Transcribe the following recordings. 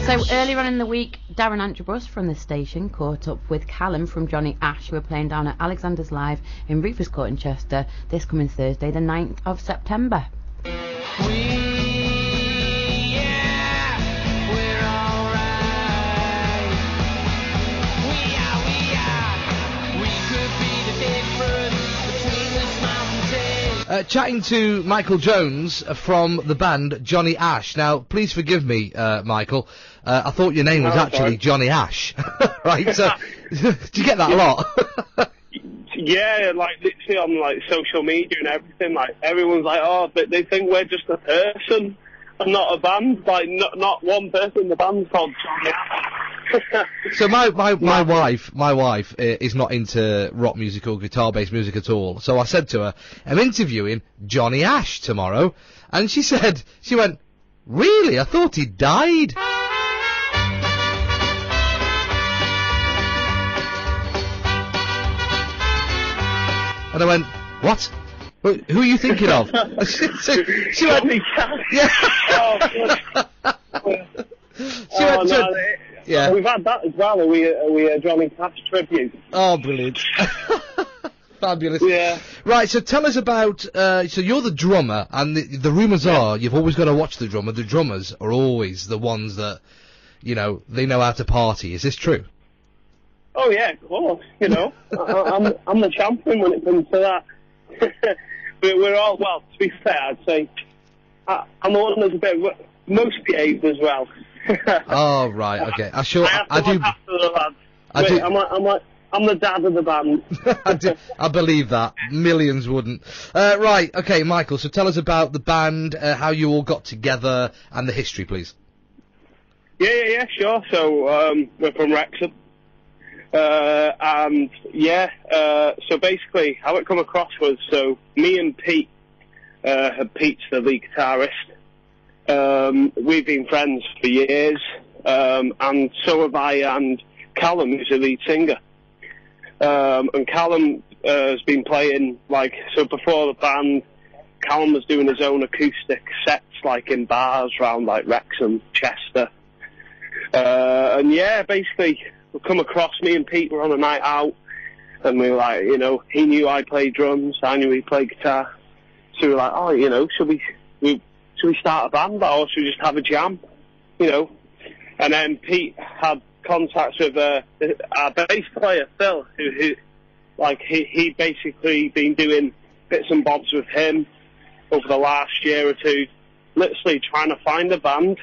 So earlier on in the week, Darren Antrobus from the station caught up with Callum from Johnny Ash, who are playing down at Alexander's Live in Reefers Court in Chester this coming Thursday, the 9th of September. Chatting to Michael Jones from the band Johnny Ash. Now, please forgive me, Michael. I thought your name was actually Johnny Ash. Right, so, do you get that a lot? Yeah, like, literally on, like, social media and everything, like, everyone's like, oh, but they think we're just a person and not a band. Like, not one person in the band's called Johnny Ash. So my wife is not into rock music or guitar-based music at all. So I said to her, I'm interviewing Johnny Ash tomorrow. And she went, really? I thought he died. And I went, what? Who are you thinking of? she went, yeah. Yeah. We've had that as well. We Johnny Cash tribute. Oh, brilliant. Fabulous. Yeah. Right, so tell us about, so you're the drummer, and the rumours are you've always got to watch the drummer. The drummers are always the ones that, you know, they know how to party. Is this true? Oh, yeah, of course, you know. I'm the champion when it comes to that. We're all, well, to be fair, I'd say, I'm the one that's a bit most behaved as well. Oh, right, okay. I do. I'm the dad of the band. I believe that. Millions wouldn't. Right, okay, Michael, so tell us about the band, how you all got together, and the history, please. Yeah, sure. So, we're from Wrexham. And, yeah, so basically, how it come across was, so, me and Pete, Pete's the lead guitarist. We've been friends for years, and so have I and Callum, who's the lead singer. And Callum has been playing, like, so before the band, Callum was doing his own acoustic sets, like, in bars around, like, Wrexham, Chester. And yeah, basically, we come across, me and Pete were on a night out, and we were like, you know, he knew I played drums, I knew he played guitar. So we were like, oh, you know, should we start a band, or should we just have a jam, you know? And then Pete had contacts with our bass player, Phil, who like, he basically been doing bits and bobs with him over the last year or two, literally trying to find a band.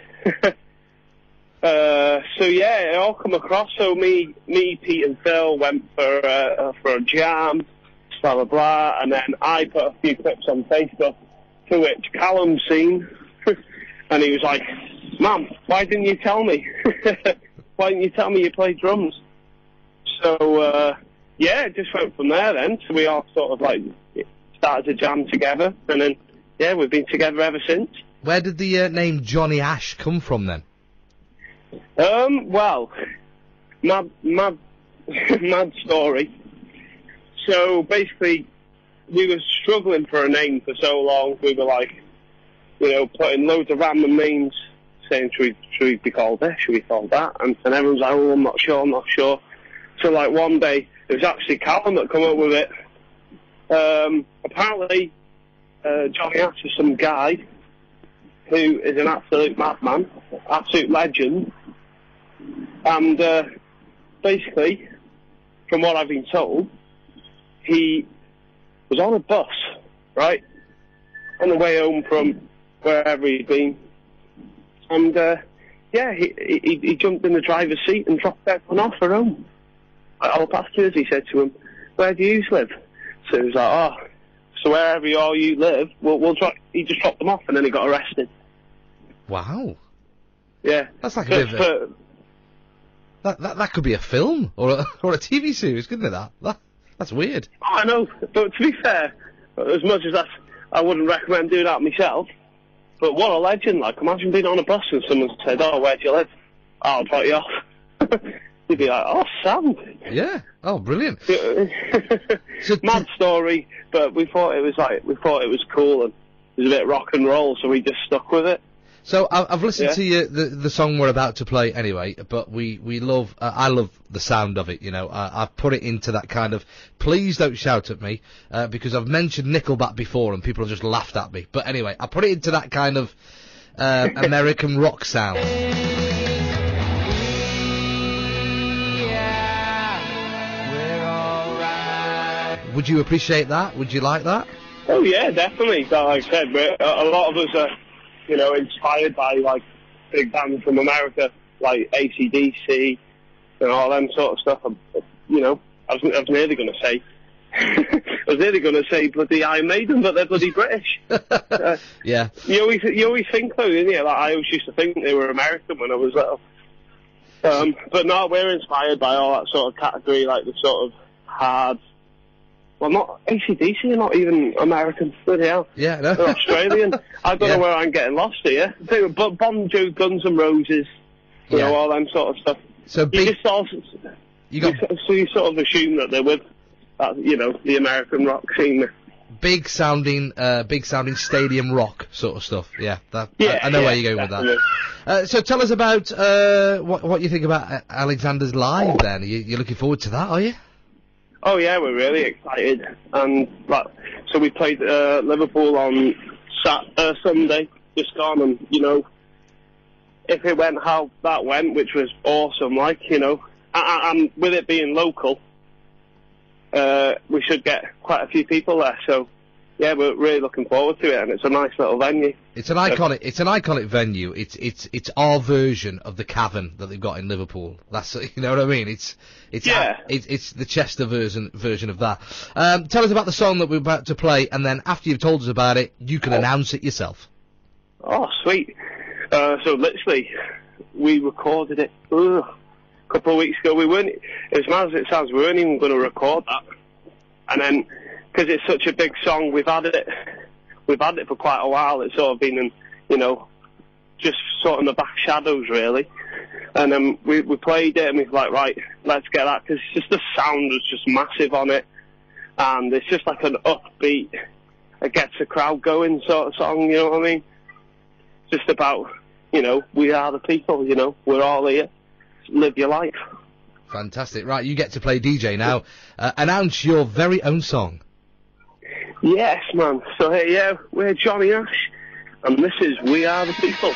So yeah, it all come across. So me, Pete and Phil went for a jam, blah, blah, blah, and then I put a few clips on Facebook, to which Callum seen, and he was like, Mum, why didn't you tell me? Why didn't you tell me you played drums? So, yeah, it just went from there then. So we all sort of, like, started to jam together, and then, yeah, we've been together ever since. Where did the name Johnny Ash come from then? Well, mad story. So basically, we were struggling for a name for so long. We were like, you know, putting loads of random names, saying, should we be called this, should we be called that? And everyone's like, oh, I'm not sure. So, like, one day, it was actually Callum that come up with it. Apparently, Johnny Ash is some guy who is an absolute madman, absolute legend. And basically, from what I've been told, he was on a bus, right, on the way home from wherever he'd been. And, yeah, he jumped in the driver's seat and dropped everyone off for home. Like, all passengers, he said to him, where do you live? So he was like, oh, so wherever you live, we'll drop. He just dropped them off, and then he got arrested. Wow. Yeah. That's like a bit of that could be a film or a TV series, couldn't it? That's weird. Oh, I know, but to be fair, as much as I wouldn't recommend doing that myself. But what a legend! Like, imagine being on a bus and someone said, "Oh, where do you live?" Oh, I'll drop you off. You'd be like, "Oh, Sam." Yeah. Oh, brilliant. Mad story, but we thought it was cool and it was a bit rock and roll, so we just stuck with it. So I've listened Yeah. to you, the song we're about to play anyway, but we love, I love the sound of it, you know. I've put it into that kind of, please don't shout at me, because I've mentioned Nickelback before and people have just laughed at me. But anyway, I put it into that kind of American rock sound. Would you appreciate that? Would you like that? Oh yeah, definitely. So, like I said, a lot of us are, you know, inspired by like big bands from America, like AC/DC and all them sort of stuff. You know, I was nearly going to say, bloody Iron Maiden, but they're bloody British. Yeah. You always think though, didn't you? Like I always used to think they were American when I was little. But no, we're inspired by all that sort of category, like the sort of hard. Well, not AC/DC, not even American. Bloody hell. Yeah, no. They're Australian. I don't know where I'm getting lost here. But Bon Jovi, Guns N' Roses, you know, all them sort of stuff. So you sort of assume that they're with, you know, the American rock scene. big sounding stadium rock sort of stuff. Yeah, I know where you're going with that. So tell us about what you think about Alexander's Live. Then you're looking forward to that, are you? Oh yeah, we're really excited, and so we played Liverpool on Sunday, just gone, and you know, if it went how that went, which was awesome, like, you know, and with it being local, we should get quite a few people there. So yeah, we're really looking forward to it, and it's a nice little venue. It's an iconic venue. It's our version of the Cavern that they've got in Liverpool. That's, you know what I mean. It's the Chester version of that. Tell us about the song that we're about to play, and then after you've told us about it, you can announce it yourself. Oh, sweet. So literally, we recorded it a couple of weeks ago. As mad as it sounds, we weren't even going to record that. And then, because it's such a big song, we've had it for quite a while. It's sort of been in, you know, just sort of in the back shadows, really. And then we played it, and we were like, right, let's get that, because just the sound was just massive on it. And it's just like an upbeat, it gets the crowd going sort of song, you know what I mean? Just about, you know, we are the people, you know, we're all here. Live your life. Fantastic. Right, you get to play DJ now. Announce your very own song. Yes, man. So hey, yeah, we're Johnny Ash, and this is We Are the People.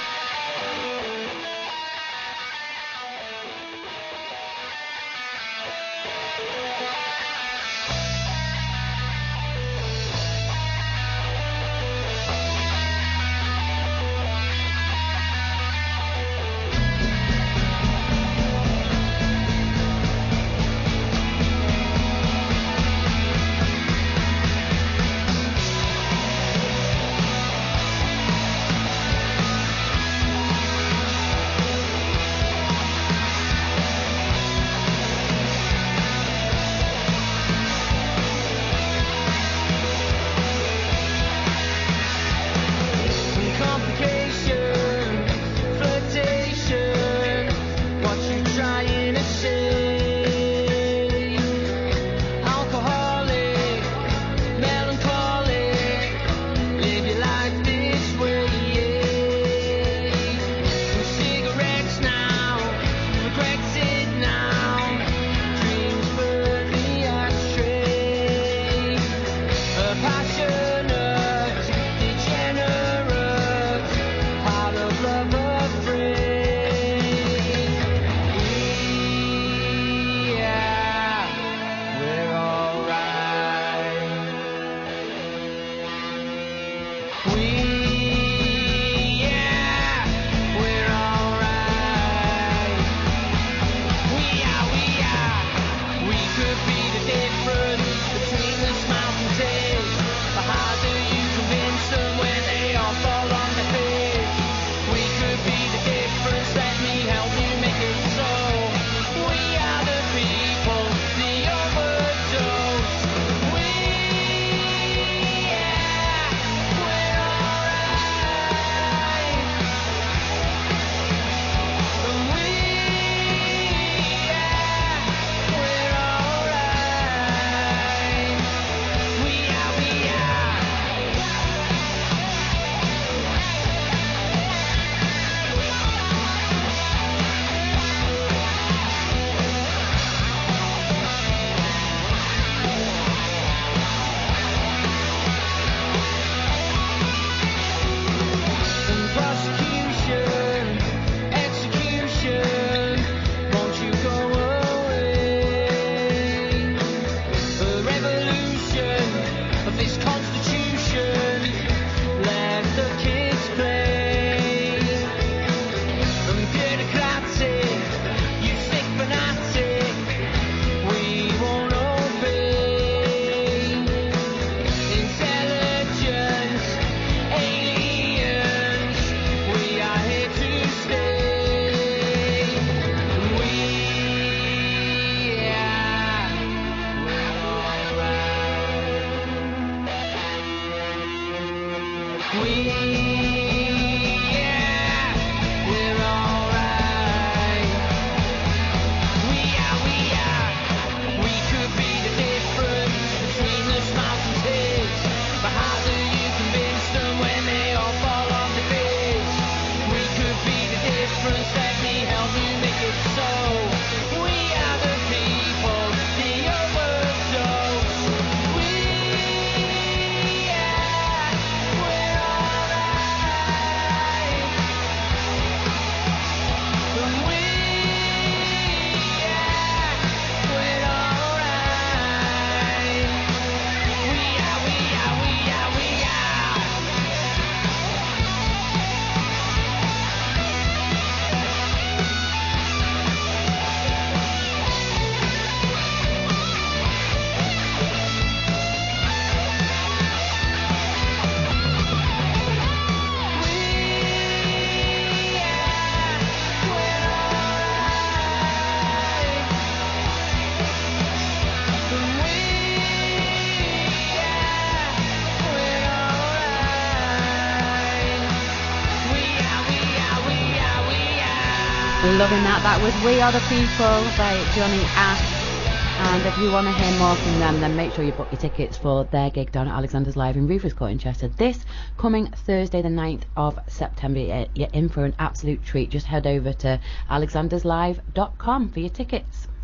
Loving that. That was We Are The People by Johnny Ash. And if you want to hear more from them, then make sure you book your tickets for their gig down at Alexander's Live in Rufus Court in Chester this coming Thursday the 9th of September. You're in for an absolute treat. Just head over to alexanderslive.com for your tickets.